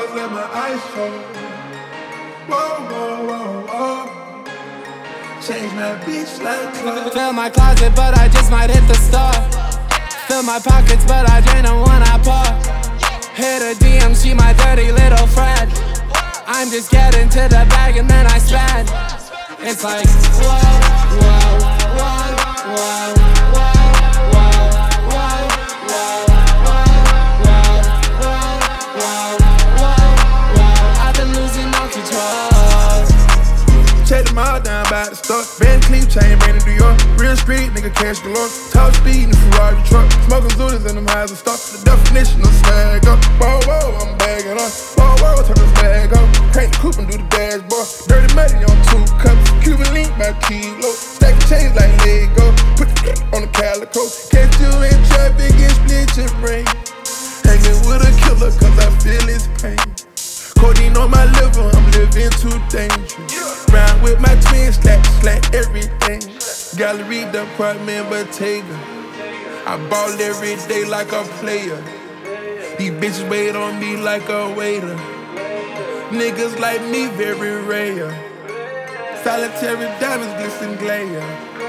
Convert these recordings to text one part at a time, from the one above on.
always let my eyes show. Whoa, whoa, whoa, whoa. Change my bitch like clothes. Fill my closet, but I just might hit the store. Fill my pockets, but I drain them when I pour. Hit a DM, she my dirty little friend. I'm just getting to the bag and then I spend. It's like, whoa, whoa, whoa, whoa, whoa, whoa, whoa, whoa, whoa, whoa, whoa, whoa. I've been losing all control. Check them all down by the store. Van Cleef chain, made in New York. Real street, nigga cash galore. Top speed in the Ferrari truck. Smoking Zudas in them highs and stuff. The definition of swag up. Whoa, whoa, I'm bagging on. Whoa, whoa, turn this bag up. Crank the coupe and do the dashboard. Dirty money on 2 cups. Cuban link by kilo. Stacking chains like Lego. Put the on the calico. Catch you in traffic and split your brain. Hanging with a killer cause I feel his pain. Codeine on my liver, I'm living too dangerous. Round with my twins, slack everything. Gallery department, Bottega. I ball every day like a player. These bitches wait on me like a waiter. Niggas like me very rare. Solitary diamonds glisten glare.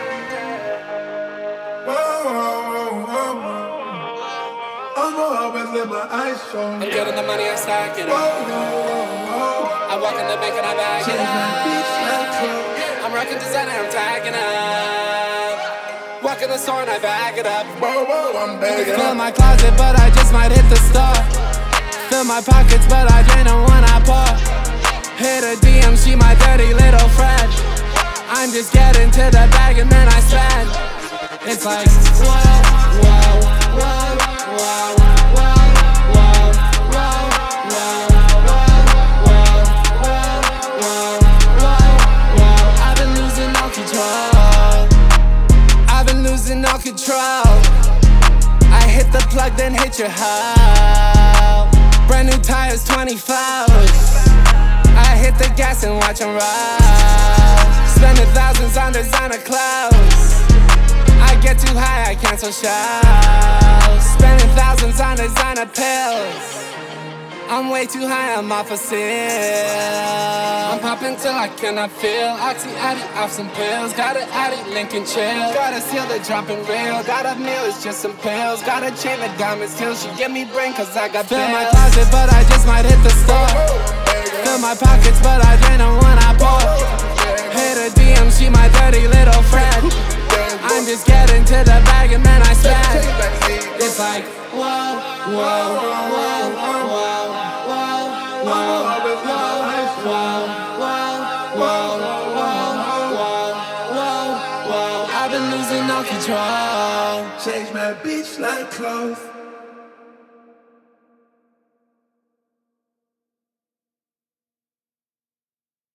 Whoa, whoa, whoa, whoa. I'ma always let my eyes show. I'm getting the money, I stack it Whoa, up. whoa, whoa. I walk in the bank and I bag it Change my bitch up. like clothes. I'm rocking designer, I'm tagging up. Walk in the store and I bag it up. Whoa, whoa, I'm bagging Fill up. my closet, but I just might hit the store. Fill my pockets, but I drain them when I pour. Hit a DM, she my dirty little friend. I'm just getting to the bag and then I spend. It's like, whoa, whoa, whoa, whoa, whoa, whoa, whoa, whoa. I've been losing all control. I've been losing all control. I hit the plug, then hit your hoe. Brand new tires, 24s. I hit the gas and watch them roll. Spending thousands on designer clothes. I get too high, I cancel shows. Spending thousands on designer pills. I'm way too high, I'm off a seal. I'm popping till I cannot feel. Oxy Addy off some pills. Got an Addy Lincoln chill. Got a seal that dropping real. Got a meal, it's just some pills. Got a chain of diamonds till she give me brain cause I got bills. Fill my closet but I just might hit the store. Fill my pockets but I drain them when I pour. Hit a DM, she my dirty little friend. I'm just getting to the bag and then I spend. It's like, whoa, whoa, whoa, whoa, whoa. I've been losing all control. Change my bitch like clothes.